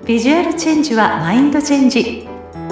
ビジュアルチェンジはマインドチェンジ。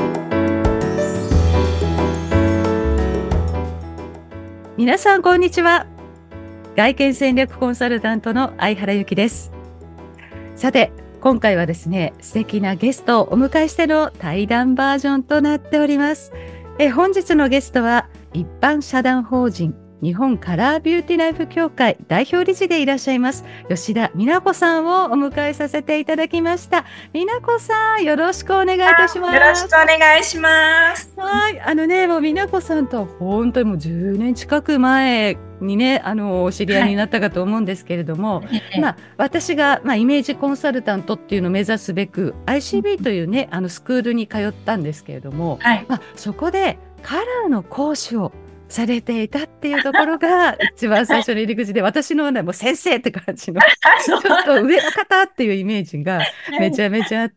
皆さんこんにちは。外見戦略コンサルタントの相原由紀です。さて今回はですね、素敵なゲストをお迎えしての対談バージョンとなっております。本日のゲストは一般社団法人日本カラービューティライフ協会代表理事でいらっしゃいます吉田美奈子さんをお迎えさせていただきました。美奈子さん、よろしくお願いいたします。 よろしくお願いします。 はい、もう美奈子さんとは本当にもう10年近く前にね、お知り合いになったかと思うんですけれども、私が、イメージコンサルタントっていうのを目指すべく ICB というね、スクールに通ったんですけれども、そこでカラーの講師をされていたっていうところが一番最初の入り口で、私のねもう先生って感じのちょっと上の方っていうイメージがめちゃめちゃあって、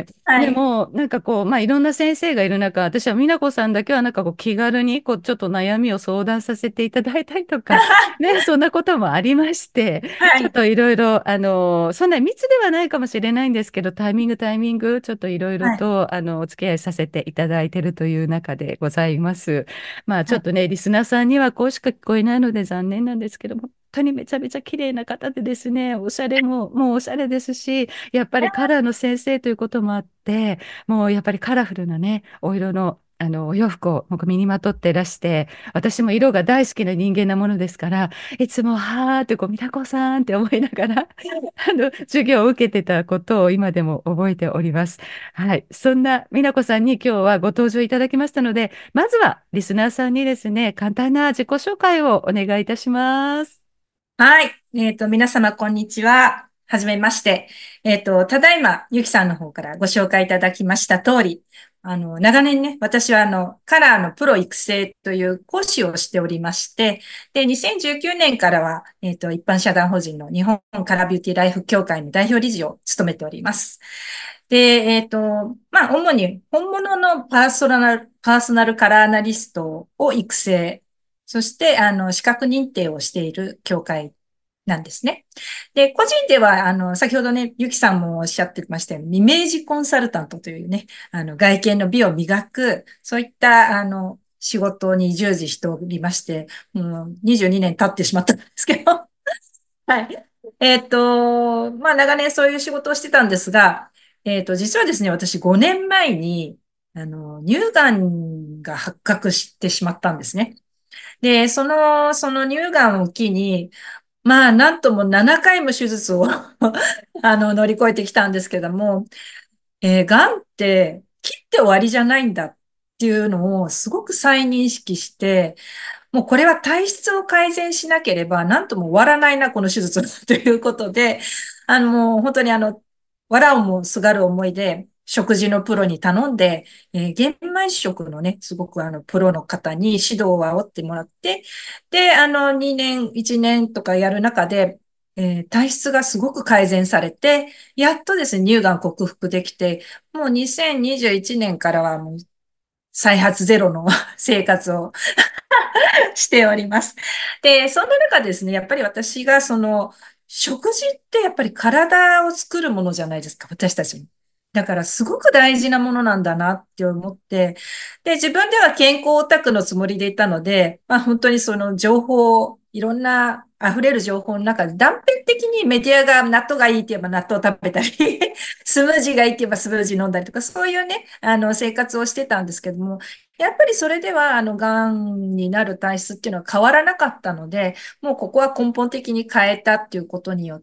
でもなんかこう、いろんな先生がいる中、私は美奈子さんだけはなんかこう気軽にこうちょっと悩みを相談させていただいたりとかね、そんなこともありまして、ちょっといろいろそんな密ではないかもしれないんですけど、タイミングちょっといろいろとお付き合いさせていただいているという中でございます。ちょっとね、リスナーさんにはこうしか聞こえないので残念なんですけども、本当にめちゃめちゃ綺麗な方でですね、おしゃれもうおしゃれですし、やっぱりカラーの先生ということもあって、もうやっぱりカラフルなね、お色のお洋服を身にまとってらして、私も色が大好きな人間なものですから、いつもはーってこう美奈子さんって思いながら授業を受けてたことを今でも覚えております。はい、そんな美奈子さんに今日はご登場いただきましたので、まずはリスナーさんにですね、簡単な自己紹介をお願いいたします。 はい。皆様、こんにちは。はじめまして。ただいま、ゆきさんの方からご紹介いただきました通り、長年ね、私はカラーのプロ育成という講師をしておりまして、で、2019年からは、一般社団法人の日本カラービューティーライフ協会の代表理事を務めております。で、主に本物のパーソナルカラーアナリストを育成、そして、資格認定をしている協会なんですね。で、個人では、先ほどね、ゆきさんもおっしゃってましたように、イメージコンサルタントというね、外見の美を磨く、そういった、仕事に従事しておりまして、もう22年経ってしまったんですけど、はい。長年そういう仕事をしてたんですが、実はですね、私5年前に、乳がんが発覚してしまったんですね。で、その乳がんを機に、なんとも7回も手術を乗り越えてきたんですけども、がんって切って終わりじゃないんだっていうのをすごく再認識して、もうこれは体質を改善しなければ、なんとも終わらないな、この手術ということで、もう本当に藁をもすがる思いで、食事のプロに頼んで、玄米食のね、すごくプロの方に指導を仰ってもらって、で、2年、1年とかやる中で、体質がすごく改善されて、やっとですね、乳がん克服できて、もう2021年からはもう再発ゼロの生活をしております。で、そんな中ですね、やっぱり私が食事ってやっぱり体を作るものじゃないですか、私たちも。だからすごく大事なものなんだなって思って、で、自分では健康オタクのつもりでいたので、本当にその情報、いろんな溢れる情報の中で断片的にメディアが納豆がいいって言えば納豆を食べたり、スムージーがいいって言えばスムージー飲んだりとか、そういうね、生活をしてたんですけども、やっぱりそれでは、がんになる体質っていうのは変わらなかったので、もうここは根本的に変えたっていうことによって、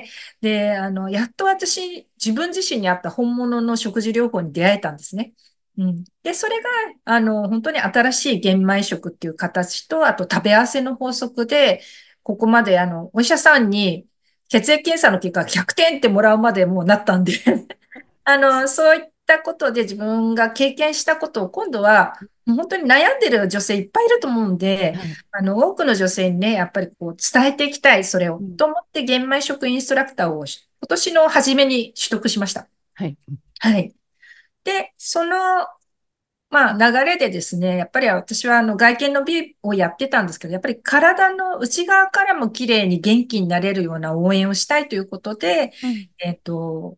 で、やっと私、自分自身に合った本物の食事療法に出会えたんですね。うん。で、それが、本当に新しい玄米食っていう形と、あと食べ合わせの法則で、ここまで、お医者さんに血液検査の結果100点ってもらうまでもうなったんでそういったことで自分が経験したことを今度は、もう本当に悩んでる女性いっぱいいると思うんで、 はい。 多くの女性にね、やっぱりこう伝えていきたい、それを。 うん。 と思って玄米食インストラクターを今年の初めに取得しました。 はい。 はい。で、流れでですね、やっぱり私は外見の美をやってたんですけど、やっぱり体の内側からも綺麗に元気になれるような応援をしたいということで、 うん。 えっと、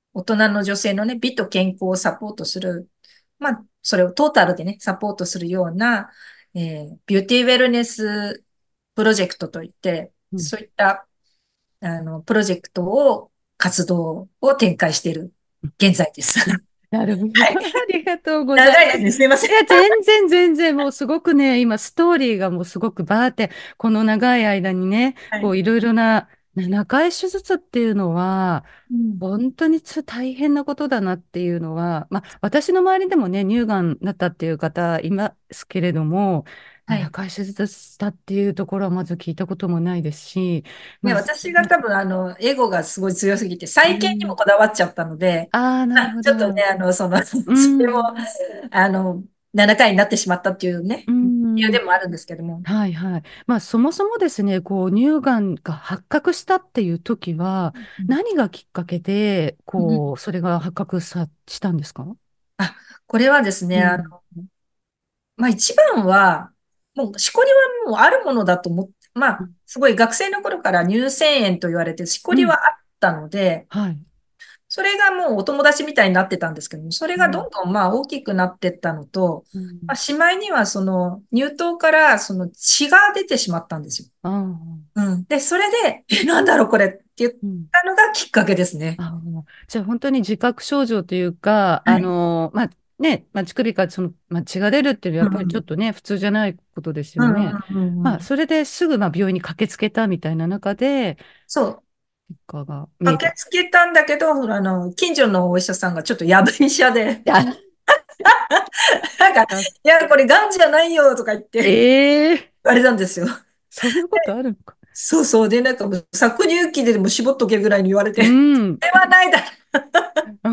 大人の女性のね、美と健康をサポートする。まあ、それをトータルでね、サポートするような、ビューティーウェルネスプロジェクトといって、 うん。 そういった、プロジェクトを、活動を展開している現在です。 なるほど。 はい。 ありがとうございます。 長いですね。すみません。 いや、全然全然、もうすごくね、今、ストーリーがもうすごくバーって、この長い間にね、 はい。 こう、いろいろな、中井手術っていうのは、 うん。 本当に大変なことだなっていうのは、まあ、私の周りでもね、乳がんになったっていう方いますけれども、まあ、 はい。 中井手術したっていうところはまず聞いたこともないですし、まね、 あ、 私が多分、エゴがすごい強すぎて、再建にもうん、 こだわっちゃったので、 ああ、なるほど。 ちょっとね、 うそれも、 ん、 あの、7回になってしまったっていうね、 う理由ん。 でもあるんですけども。 はいはい。まあそもそもですね、こう乳がんが発覚したっていう時は、 うん何がきっかけで、 うん。 こう、それが発覚したんですか？ あ、これはですね、 うん。 まあ一番は、もう、しこりはもうあるものだと思って、まあ、 うん。 すごい学生の頃から乳腺炎と言われて、しこりはあったので、 はい。 それがもうお友達みたいになってたんですけども、それうん。 がどんどんまあ大きくなってったのと、 うん。 まあ、しまいにはその乳頭からその血が出てしまったんですよ。 ああ。 うん。で、それで、なんだろうこれって言っうん。 たのがきっかけですね。 ああ。じゃあ本当に自覚症状というか、 はい。 まあね、まあ、乳首からまあ、血が出るっていうのはやっぱりちょっうん。 とね、普通じゃないことですうんうんよね。まあ、 うんうん。 それですぐまあ病院に駆けつけたみたいな中で、 そう。 結果が見えた。 駆けつけたんだけど、ほら近所のお医者さんがちょっとやぶ医者で、 あ、 なんか、いや、これ癌じゃないよとか言ってええ、 言われたんですよ。 そんなことあるのか。 そうそう。で、なんかもう搾乳機でも絞っとけぐらいに言われて、 うそん。 れはないだうん。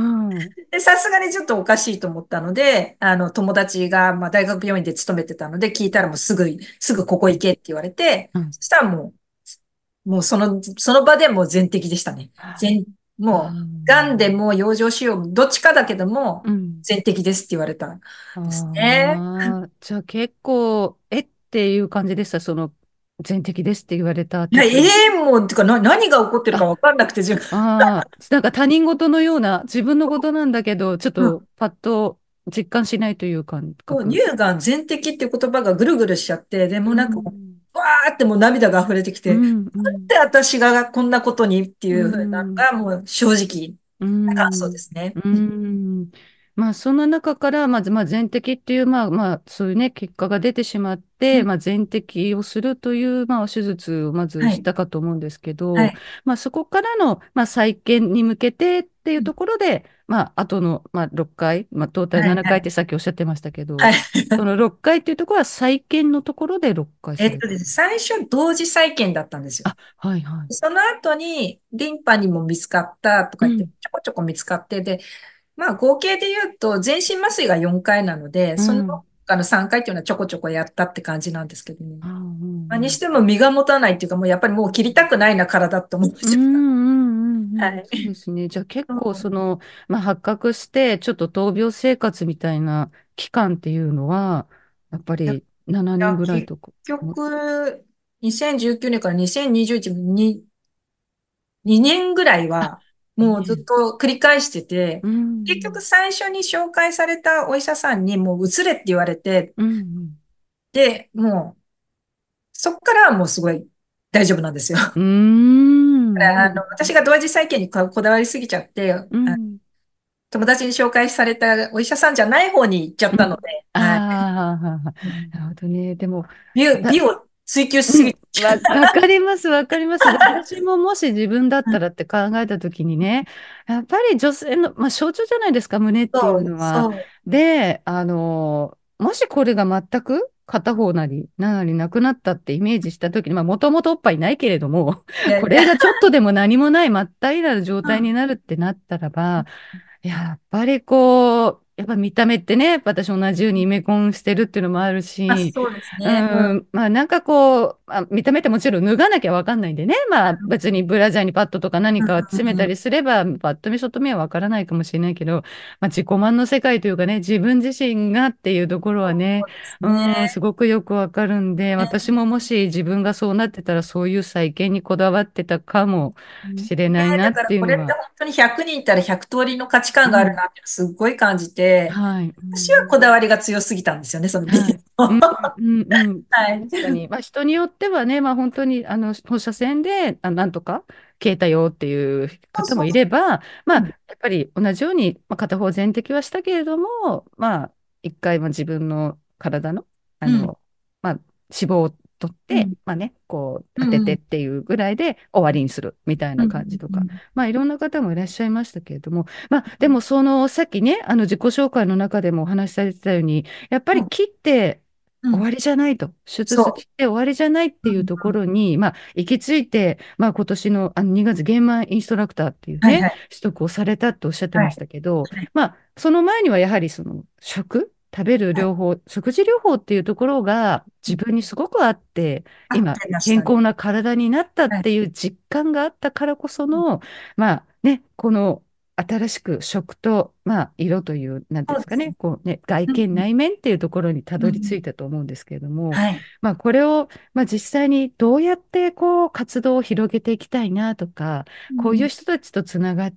で、さすがにちょっとおかしいと思ったので、友達が、まあ、大学病院で勤めてたので、聞いたらもうすぐここ行けって言われて、 うん。 そしたらもうその場でもう全摘でしたね。もう、癌であも養生しよう、どっちかだけども、 ー、うん。 全摘ですって言われたんですね。 ああ、じゃあ結構、えっていう感じでした。その、全摘ですって言われたいや、 時。 もう、てか、何が起こってるかあ、 わかんなくて、 ああ、なんか他人事のような、自分のことなんだけど、ちょっうん。 とパッと実感しないという感そう覚。 乳がん全摘っていう言葉がぐるぐるしちゃって、でうもなんかもん。 う、わーってもう涙が溢れてきて、 うん。うん。 で私がこんなことにってういうふうなのん。 がもう正直うーな感想でん、 すね。 うーん。まあ、その中から、まあ、全摘っていう、まあ、そういうね、結果が出てしまって、 うん。 まあ、全摘をするという、まあ、手術をまずはい。 したかと思うんですけど、 はい。 まあ、そこからの、まあ、再建に向けてっていううん。 ところで、まあ、後の、まあ、6回、まあ、トータルはい。 7 はい。 回ってさっきおっしゃってましたけど、 はい。 その6回っていうところは再建のところで6回された。 ですね、最初同時再建だったんですよ。 あ、はいはい。 その後にリンパにも見つかったとか言って、 うん、 ちょこちょこ見つかって、で、まあ合計で言うと全身麻酔が4回なので、そのうん。 他の3回っていうのはちょこちょこやったって感じなんですけどね。 あ、うん、 まあにしても身が持たないっていうか、もうやっぱりもう切りたくないな体って思っうんうちゃった。 んうんうん。 はい。 そうですね。じゃあ結構そう。 まあ、発覚してちょっと闘病生活みたいな期間っていうのは、やっぱいや、いり7年や結ぐらいとか。 局、2019年から2021年に2年ぐらいあ、 は、もうずっいいね。 と繰り返してて、 う結局ん。 最初に紹介されたお医者さんにもう移れって言われて、 うん。 で、もう、そっからはもうすごい大丈夫なんですよ。 うん。うん。 私が同時再建にこだわりすぎちゃって、 うん。 友達に紹介されたお医者さんじゃない方に行っちゃったのうん。 で、はい。 ああ、 うん。 なるほどね。でも、 美を追求しすうん、 ぎちゃう。 わかります、わかります。私ももし自分だったらって考えたときにね、やっぱり女性の、まあ、象徴じゃないですか、胸っていうそう、 のは。 そで、もしこれが全く片方なり、なりなくなったってイメージしたときに、まあ、もともとおっぱいないけれども、 う。いやいや、 これがちょっとでも何もない真っ平らな状うん。 態になるってなったらば、やっぱりこう、 やっぱ見た目ってね、私同じようにイメコンしてるっていうのもあるあ、 し、 そうですうね。うん。 まあなんかこう、見た目ってもちろん脱がなきゃわかんないんでね、まあ別にブラジャーにパッドとか何か詰めたうん。 りすれば、パッと見外見はわからないかもしれないけど、まあ自己満の世界というかね、自分自身がっていうところはね、 そうですね。 すごくよくわかるんで、私ももし自分がそうなってたら、そういう再建にこだわってたかもうんしれいや、 ないなっだからこれってていうのは、 本当に100人いたら100通りの価値観があるうん、 なってすっごい感じて、 はい。 私はこだわりが強すぎたんですよね、その美はい。 術の。 うんうんうん。 はい。 確かに。まあ、人によってはね、まあ、本当に放射線でなんとか消えたよっていう方もそうそうそいれば、まあ、 う。うん。 やっぱり同じように、まあ、片方全摘はしたけれども、まあ、一回自分の体の、 うん。 まあ、脂肪を取って、 うん。 まあね、こう当ててっうん。 ていうぐらいで終わりにするみたいなうん。 感じとか、 うん。 まあ、いろんな方もいらっしゃいましたけれども、まあ、でもそのさっきね、自己紹介の中でもお話しされてたように、やっぱうん。 り切ってうん。 終わりじゃないと、手術そして終わりじゃないっう。うん。 ていうところに、まあ、行き着いて、まあ、今年の、2月、ゲーマンインストラクターっていうね、 はいはい。 取得をされたっておっしゃってましはい。 たけど、 はい。 まあ、その前にはやはり食べるはい。 療法、食事療法っていうところが自分にすごくあって、今、 合ってましたね。 健康な体になったっはい。 ていう実感があったからこその、まあね、この新しく食と、まあ、色という、なんていうんですかね、 そうですね。 こうね、外うん。 見、内面っていうところにたどり着うん。 いたと思うんですけれども、 はい。 まあ、これを、まあ、実際にどうやってこう活動を広げていきたいなとか、こういううん。 人たちとつながって、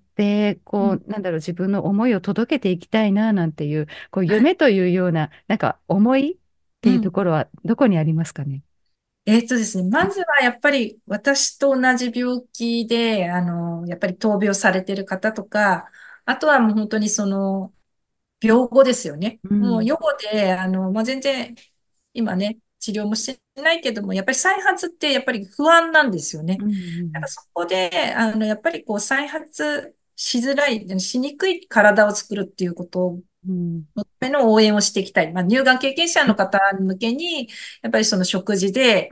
うん。 こう、なんだろう、自分の思いを届けていきたいななんていう、こう夢というような、なんか思いっていうとうん。 ころはどこにありますかね。 ですね、まずはやっぱり私と同じ病気で、やっぱり闘病されている方とか、あとはもう本当にその、病後ですよね。もううん、 予後で、まあ、全然、今ね、治療もしてないけども、やっぱり再発ってやっぱり不安なんですよね。 うん、うだからん、 そこで、やっぱりこう再発しづらい、しにくい体を作るっていうことうん、 のための応援をしていきたい。まあ、乳がん経験者の方向けに、やっぱりその食事で、 うん、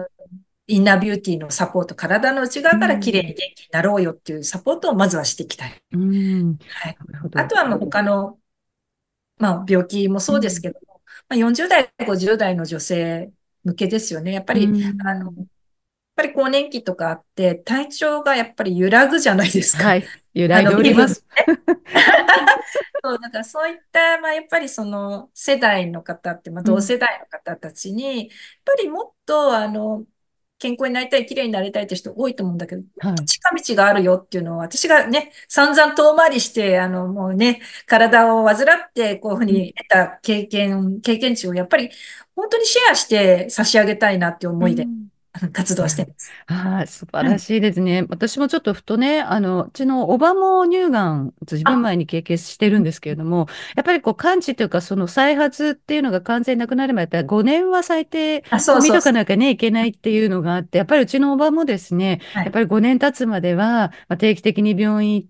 インナービューティーのサポート、体の内う側から綺麗にん、 元気になろうよっていうサポートをまずはしていきたい。 うん、なはい。 るほど。 あとはもう他の、まあ、病気もそうですうん、 けども、まあ、40代、50代の女性向けですよね。やっぱうり、 ん、 やっぱり更年期とかあって、体調がやっぱり揺らぐじゃないですか。 はい、揺らいでおり皮膚がます。 そう、だからそういった、まあ、やっぱりその世代の方って、まあ、 うん、 同世代の方たちに、やっぱりもっと、健康になりたい、綺麗になりたいって人多いと思うんだけど、もっとはい。 近道があるよっていうのを、私がね、散々遠回りして、もうね、体を患って、こういうふううん、 に得た経験値をやっぱり、本当にシェアして差し上げたいなっていう思いで、 うん。 活動しています。 はい、素晴はい。 らしいですね。私もちょっとふとね、うちのおばも乳がん、ずいぶんあ、 前に経験してるんですけれども、やっぱりこう完治というか、その再発っていうのが完全になくなれば、やっぱり5年は最低、 あ、そこう見とかうそうそう。 なきゃね、いけないっていうのがあって、やっぱりうちのおばもですね、 はい。 やっぱり5年経つまでは、まあ、定期的に病院行って、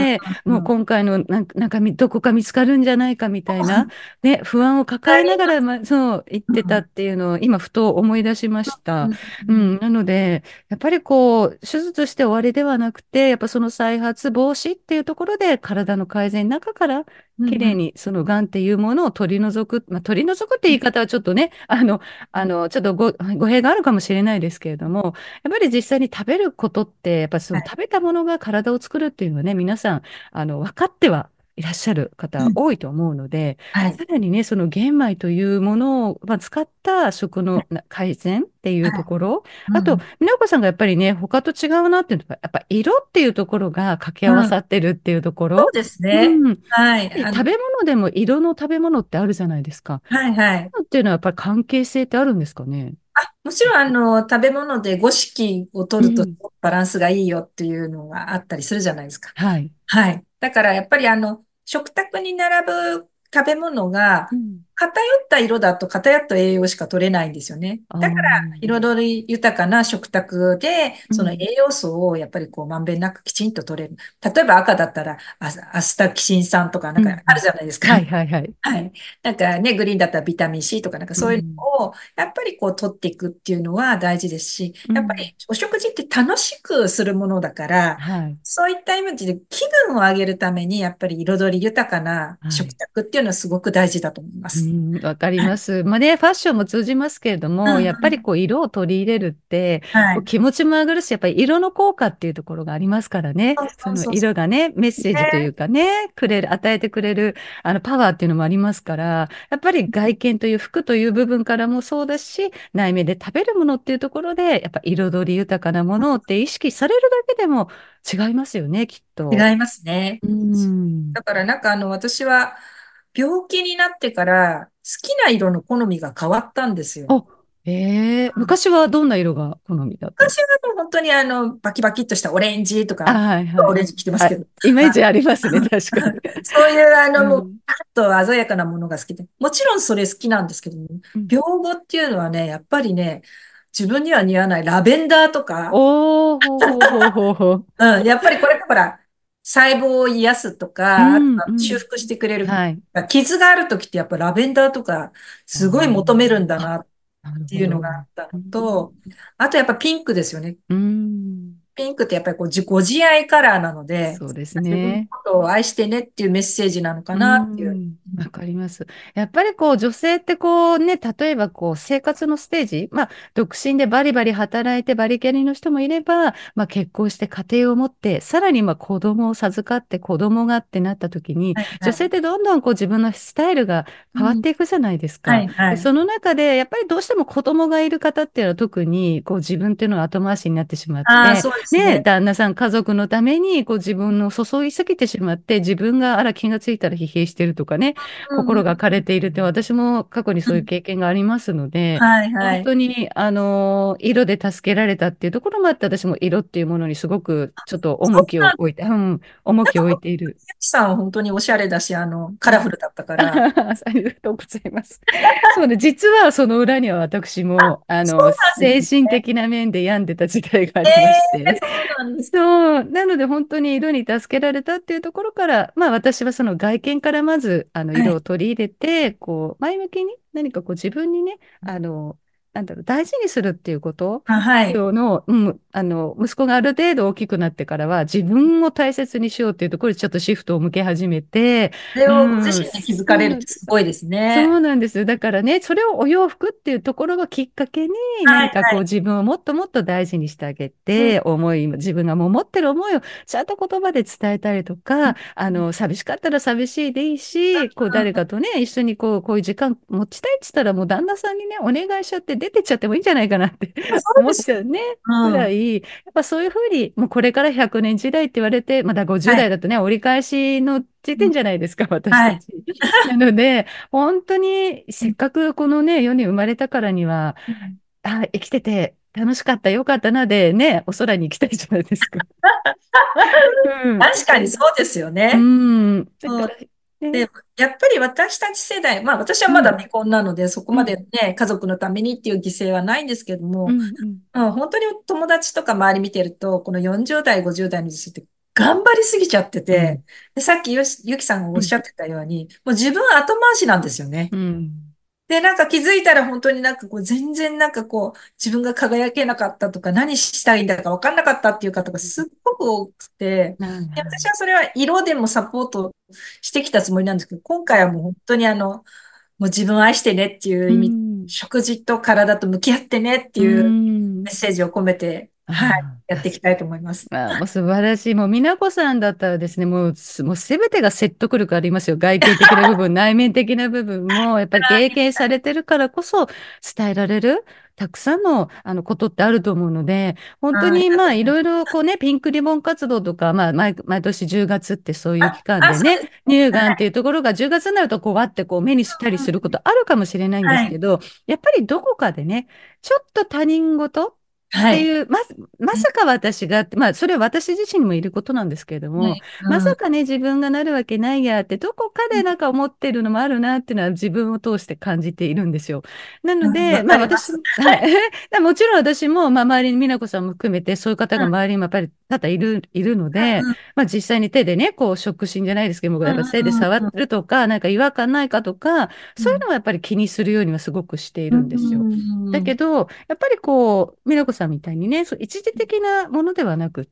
うん、 もううん、 今回のどこか見つかるんじゃないかみたいな、ね、不安を抱えながら、まあ、そう言ってたっていうのを今ふと思い出しました。 うん、 うん、なので、やっぱりこう、手術して終わりではなくて、やっぱその再発防止っていうところで体の改善の中からうん、うん。 きれいにそのがんっていうものを取り除く、まあ、取り除くって言い方はちょっとね、ちょっと語弊があるかもしれないですけれども、やっぱり実際に食べることって、やっぱそはい。 の食べたものが体を作るっていうのはね、皆さん、分かってはいらっしゃるうん。 方多いと思うので、 はい。 さらにね、その玄米というものを、まあ、使った食の改善っていうとはい。 ころ、あと、 うん。 美奈子さんがやっぱりね、他と違うなっていうのが、やっぱ色っていうところが掛け合わさうん。 ってるっていうところ。 そうですね。 うん。やっはい。 ぱり食べ物でも色の食べ物ってあるじゃないですか。 はい、はい。 っていうのはやっぱり関係性ってあるんですかね。 あ、もちろん、食べ物で五色を取るとうん。 バランスがいいよっていうのがあったりするじゃないですか。 はい。 はい。だから、やっぱり、食卓に並ぶ食べ物が、 うん。 偏った色だと偏った栄養しか取れないんですよね。 あだから、 ー彩り豊かな食卓で、その栄うん。 養素をやっぱりこう、まんべんなくきちんと取れる。例えば赤だったら、アスタキシン酸とかなんかあるうんうん。 じゃないですか。 はいはいはい。 はい。なんかね、グリーンだったらビタミン C とかなんかそういううん。 のを、やっぱりこう取っていくっていうのは大事ですし、やっぱりうん。 お食事って楽しくするものだから、 はい。 そういった意味で気分を上げるために、やっぱり彩り豊かな食はい。 卓っていうのはすごく大事だと思います。 うん、わかりはい。 ます。まあね、ファッションも通じますけれども、 うんやっぱりうん。 こう色を取り入れるって、 はい。 こう気持ちも上がるし、やっぱり色の効果っていうところがありますからね。 そうそのそうそうそ色がね、メッう。 セージというね。 かね、与えてくれるパワーっていうのもありますから、やっぱり外見という服という部分からもそうだし、内面で食べるものっていうところで、やっぱ彩り豊かなものって意識されるだけでも違いますよね、きっと。 違いますね。 うん。 だからなんか私は病気になってから好きな色の好みが変わったんですよ。 あ、昔はどんな色が好みだったんですか？ 昔はもう本当にバキバキっとしたオレンジとあ、 か、 はいはい。 オレンジ着てますはい。 けど、 イメージはい。 ありますね、確かに。 そういうもう、 うん。 パッと鮮やかなものが好きで、もちろんそれ好きなんですけども、 うん。 病後っていうのはね、やっぱりね、自分には似合わないラベンダーとか、 おー、ほうほうほうほうほう。 うん、やっぱりこれほら、細胞を癒すとか、あとうん、 はうん。 修復してくれる、 はい。 傷があるときってやっぱラベンダーとか、 あすごい求めるんだーあ、 なっなるていうのほど。 があったうのん。 と、あとやっぱピンクですよね。 うん。 ピンクってやっぱりこうご自愛カラーなので、 そうです自分のね。 ことを愛してねっていうメッセージなのかうなっていう。 ん、わかります。やっぱりこう女性ってこうね、例えばこう生活のステージ、まあ独身でバリバリ働いてバリキャリの人もいれば、まあ結婚して家庭を持って、さらにまあ子供を授かって子供がってなった時に、 はいはい。 女性ってどんどんこう自分のスタイルが変わっうん。 ていくじゃないですか。 はいはい。 でその中でやっぱりどうしても子供がいる方っていうのは特にこう自分っていうのが後回しになってしまっああ、 て、 そうですね、 ね。 旦那さん家族のためにこう自分を注ぎすぎてしまって、自分があら気がついたら疲弊してるとかね、 うんうん。 心が枯れているって、私も過去にそういううん。 経験がありますので、 はいはい。 本当に、色で助けられたっていうところもあって、私も色っていうものにすごくちょっと重そうなん、 きを置いて、うん、重きを置いている。 ゆきさんは本当におしゃれだし、カラフうん。 ルだったかあら。 りがとうございます。そうね、実はその裏には私も、 そうなんです精神ね。 的な面で病んでた時代があえりまして。 え、そうなんですか。 そう、なので本当に色に助けられたっていうところから、まあ私はその外見からまずはい。 色を取り入れて、こう前向きに何かこう自分にね、なんだろう、大事にするっていうことあ、はい。 うん、息子がある程度大きくなってからは自分を大切にしようっていうところにちょっとシフトを向け始めて、 それうをご自ん、 身で気づかれるっそうなんです。 てすごいですね。 そうなんです。だからね、それをお洋服っていうところがきっかけに、何かこうはいはい。 自分をもっともっと大事にしてあげうん。 て、自分がもう持ってる思いをちゃんと言葉で伝えたりとか、寂しかったら寂しいでいいし、こう誰かとね、一緒にこういう時間持ちたいって言ったら、もう旦那さんにね、お願いしちゃって出てっちゃってもいいんじゃないかなってそう思ですよ。 っちゃうね。ぐうん。 らい、やっぱそういうふうに、もうこれから100年時代って言われて、まだ50 はい。 代だとね、折り返しの時うん。 点じゃないですか、私はい。 たち。なので、本当にせっかくこのね、世に生まれたからには、 うん。 生きてて楽しかった、よかったなでね、お空に行きたいじゃないですか。うん。 確かにそうですようね。 ん。だうん。 からね、 で、やっぱり私たち世代、まあ私はうん、 まだ未婚なので、そこまでうん、 ね、家族のためにっていう犠牲はないんですけども、 うん、うん。 うん、本当に友達とか周り見てると、この40代、50代の女性って頑張りすぎちゃってて、 うん、 で、さっきゆきさんがおうん、 っしゃってたように、もう自分後回しなんですよね。 うん。 で、なんか気づいたら本当になんかこう全然なんかこう自分が輝けなかったとか何したいんだか分かんなかったっていう方がすっごく多くて、で私はそれは色でもサポートしてきたつもりなんですけど、今回はもう本当にもう自分を愛してねっていうう意味、 ん、 食事と体と向き合ってねってういうん。 メッセージを込めて、はい、やっていきたいと思います。 もう素晴らしい。もう、美奈子さんだったらですね、もうすべてが説得力ありますよ。外見的な部分、内面的な部分も、やっぱり経験されてるからこそ伝えられる、たくさんの、ことってあると思うので、本当あ、ありに、まあ、 がとうございます。 いろいろ、こうね、ピンクリボン活動とか、まあ、毎年10月ってそういう期間でね、 そうですね。 乳がんっていはい。 うところが10月になると、こう、わってこう、目にしたりすることあるかもしれないんではい。 すけど、やっぱりどこかでね、ちょっと他人事、 はい。 っていう、まさか私がって、まあ、それは私自身にもいることなんですけれども、 はい。うん。 まさかね、自分がなるわけないやって、どこかでなんか思ってるのもあるなっていうのは自分を通して感じているんですよ。なので、 うん、わまあかります。 私も、はい。 はい。 もちろん私も、まあ周りに美奈子さんも含めて、そういう方うん。 が周りにもやっぱり多々いるので、 うん。 まあ実際に手でね、こう、触診じゃないですけども、 うん。 やっぱ手で触うん。 るとか、なんか違和感ないかとか、 うん。 そういうのはやっぱり気にするようにはすごくしていうるんですよ。だけん。 ど、やっぱりこう、美奈子さんみたいにね、そう一時的なものではなくって、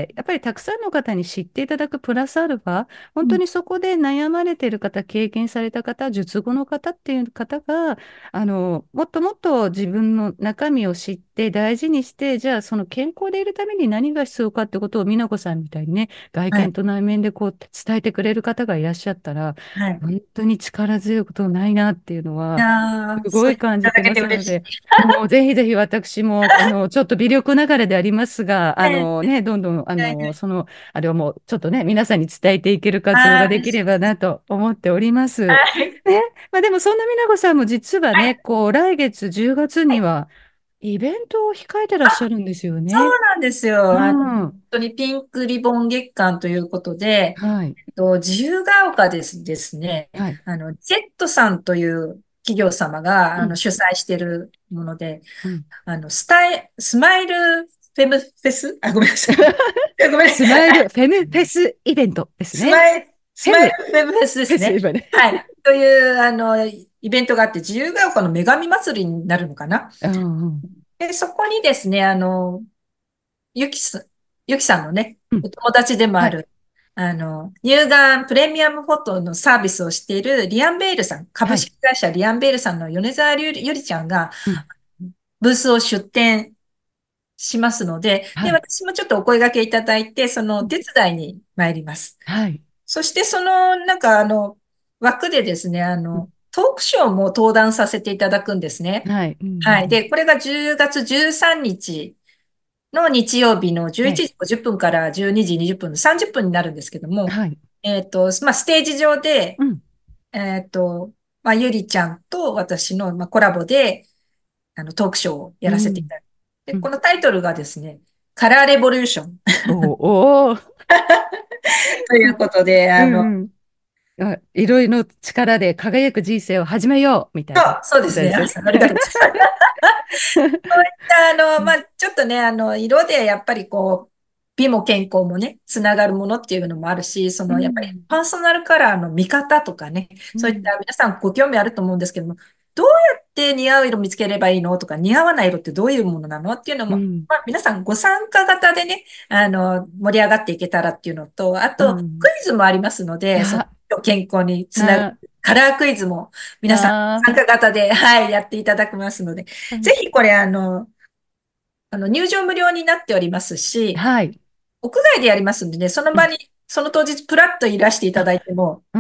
やっぱりたくさんの方に知っていただくプラスアルファ、本当にそこで悩まれている方、経験された方、術後の方っていう方が、もっともっと自分の中身を知って大事にして、じゃあその健康でいるために何が必要かってことを美奈子さんみたいにね、外はい。 見と内面でこう伝えてくれる方がいらっしゃったら、 はい。 本当に力強いことないなっていうのいは、 やー、 すごいそう言っていただ感じてまけて嬉しい。 すので、もうぜひぜひ私も、ちょっと微力ながらでありますが、 ねね、どんどん、 え、 あれをもう、ちょっとね、皆さんに伝えていける活動ああ、 ができれば嬉しいです。 なと思っております。 はい。 ね、まあでもそんな美奈子さんも実はね、 はい。 こう、来月10月はい。 には、イベントを控えてらっしゃるんですよそうね。 なんですよ。本うん。 当にピンクリボン月間ということで、 はい。 自由が丘ですね、 はい。 ジェットさんという企業様が、 うん。 主催しているもので、 うん。 スマイルフェムフェスごめんなさい。ごめんなさい。 スマイルフェムフェスイベントですね。 スマイルフェムフェムフェスでフェすね。 スイベント。 はい。という、イベントがあって、自由が丘の女神祭りになるのかな。 うんうん。 で、そこにですね、ゆきさん、ゆきさんのね、 うん。 お友達でもはい。 ある、乳がんプレミアムフォトのサービスをしているリアンベールさん、 はい。 株式会社リアンベールさんの米沢ゆりちゃんが、 うん。 ブースを出展しますので、で、 はい。 私もちょっとお声掛けいただいて、そのおうん。 手伝いに参ります。 はい。 そしてその、枠でですね、 うん。 トークショーも登壇させていただくんですね。 はい。うん。うはい。 ん。 で、これが10月13日の日曜日の11 はい。 時50分から12時20分の30分になるんですけども、 はい。 まあ、ステージ上で、 うん。 えっと、まあ、ゆりちゃんと私の、まあ、コラボで、トークショーをやらせていうん。 ただく。で、 うん。 このタイトルがですね、カラーレボリューションおー。 ということで、 うんうん。いろいろの力で輝く人生を始めようみたいなそうですね。 ことですよ。 ありがとうございます。そういったまうん。 あ、ちょっとね、色でやっぱりこう、美も健康もね、つながるものっていうのもあるし、 うやっぱりん。 パーソナルカラーの見方とかね、そういっうん。 た皆さんご興味あると思うんですけども、どうやって似合う色見つければいいのとか、似合わない色ってどういうものなのっていうのも、 うん。 まあ、皆さんご参加型でね、盛り上がっていけたらっていうのと、あと、クうん。 イズもありますので、 あ、 健康につながるあ、 カラークイズも皆さん参あ、 加型で、はい、やっていただきますので、 うん。 ぜひこれ入場無料になっておりますし、 はい。 屋外でやりますんでね、そのうん。 場に、その当日、プラッといらしていたあ、 だいてもうん。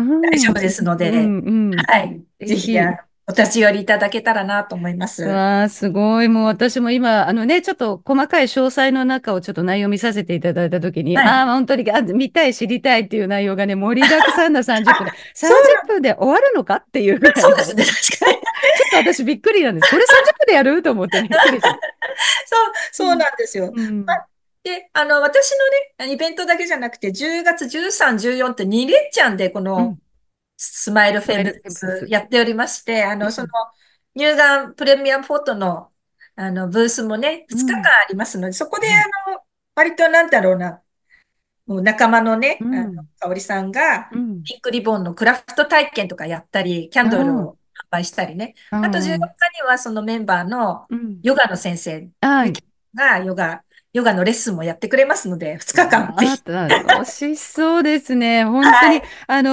大丈夫ですのうで、 ん。うん。 はい。ぜひ、 ぜひ。 お立ち寄りいただけたらなと思います。 わあ、すごい。もう私も今、ちょっと細かい詳細の中をちょっと内容見させていただいたときに、 はい。 本当に、見たい、知りたいっていう内容がね、盛りだくさんな30分で、 そう 30 な、 分で終わるのかっていうぐらいの、 そうですね、確かに。 ちょっと私びっくりなんです。これ30分でやると思ってびっくりして。 そうなんですよ。 うん。 まあで、私のね、イベントだけじゃなくて、10月13、14って2連チャンで、この、 うん。 スマイルフェムマイルテンプス。 やっておりまして、その、 うん。 乳がんプレミアムフォトの、ブースもね、2日間うん。 ありますので、そこで、 はい。 割となんだろうな、もう仲間のね、 うん。 香織さんが、 うん。 ピンクリボンのクラフト体験とかやったり、キャンああ、 ドルを販売したりね。 ああと14 あ、 日にはそのメンバーのうん。 ヨガの先生、 はい。 ゆきがヨガのレッスンもやってくれますので、2日間ぜひ。 楽しそうですね。本当に、 はい。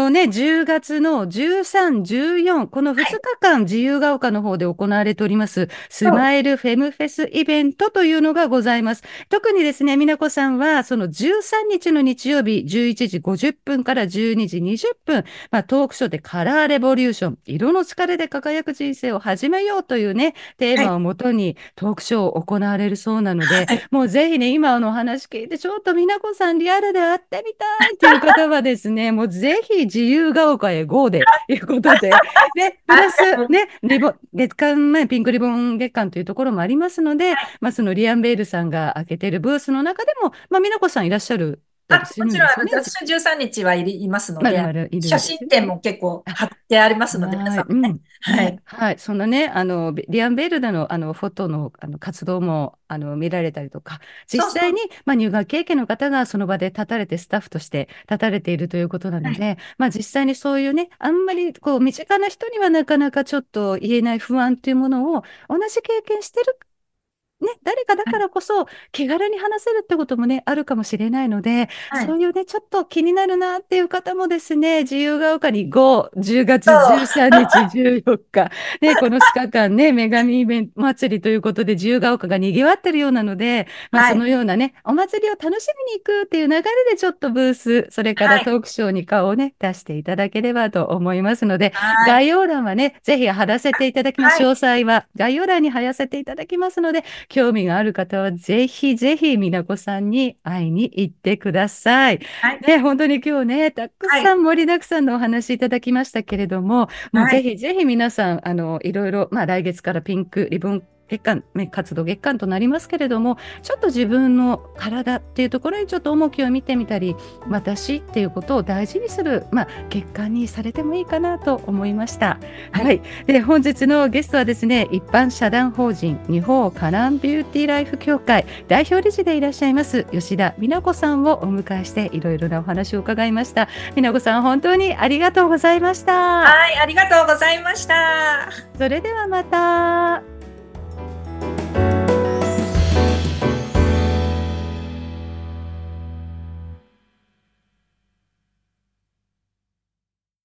10月の13、14、この2 はい。 日間、自由が丘の方で行われております、スそう。 マイルフェムフェスイベントというのがございます。特にですね、美奈子さんは、その13日の日曜日、11時50分から12時20分、トークショーでカラーレボリューション、色の力で輝く人生を始めようというね、テーはい。 マをもとにトークショーを行われるそうなので、 はい。 もうぜひね、今のお話聞いて、ちょっと美奈子さんリアルで会ってみたいという方はですね、もうぜひ自由が丘へ GO で、いうことで、で、プラスね、月間、ね、ピンクリボン月間というところもありますので、まあ、そのリアンベールさんが開けているブースの中でも、まあ、美奈子さんいらっしゃるたりすもちろん、 るんですよね。 雑誌13日はいますのまるで、 まるいる写んですよね。 真展も結構貼ってありますので、皆はい、 さんもね。 うん。ね、 はい。 はい、そんなね、リアンベールダの、フォトの、活動も、見られたりとか、 そうそう。 実際に、まあ、入学経験の方がその場で立たれて、スタッフとして立たれているということなはい。 ので、まあ、実際にそういうね、あんまり、こう、身近な人にはなかなかちょっと言えない不安というものを、同じ経験してるね、誰かだはい。 からこそ気軽に話せるってこともね、あるかもしれないので、 はい。 そういうね、ちょっと気になるなっていう方もですね、自由が丘に5、10月そう。 13日、14日、ね、この2日間ね、女神イベント祭りということで、自由が丘が賑わってるようなので、まあ、そのはい。 ようなね、お祭りを楽しみに行くっていう流れで、ちょっとブース、それからはい。 トークショーに顔をね、出していただければと思いますので、 はい。 概要欄はね、ぜひ貼らせていただきます。 はい。 詳細は概要欄に貼らせていただきますので、興味がある方はぜひぜひ美奈子さんに会いに行ってください。 はい。 ね、本当に今日ね、たくはい。 さん盛りだくさんのお話いただきましたけれども、もうはい。 ぜひぜひ皆さん、いろいろ、まあ来月からピンクリボン月間、ね、活動月間となりますけれども、ちょっと自分の体っていうところにちょっと重きを見てみたり、私っていうことを大事にする、まあ、月間にされてもいいかなと思いました。 はい。 はい。で、本日のゲストはですね、一般社団法人日本カランビューティーライフ協会代表理事でいらっしゃいます吉田美奈子さんをお迎えしていろいろなお話を伺いました。美奈子さん、本当にありがとうございました。 はい。ありがとうございました。 それではまた。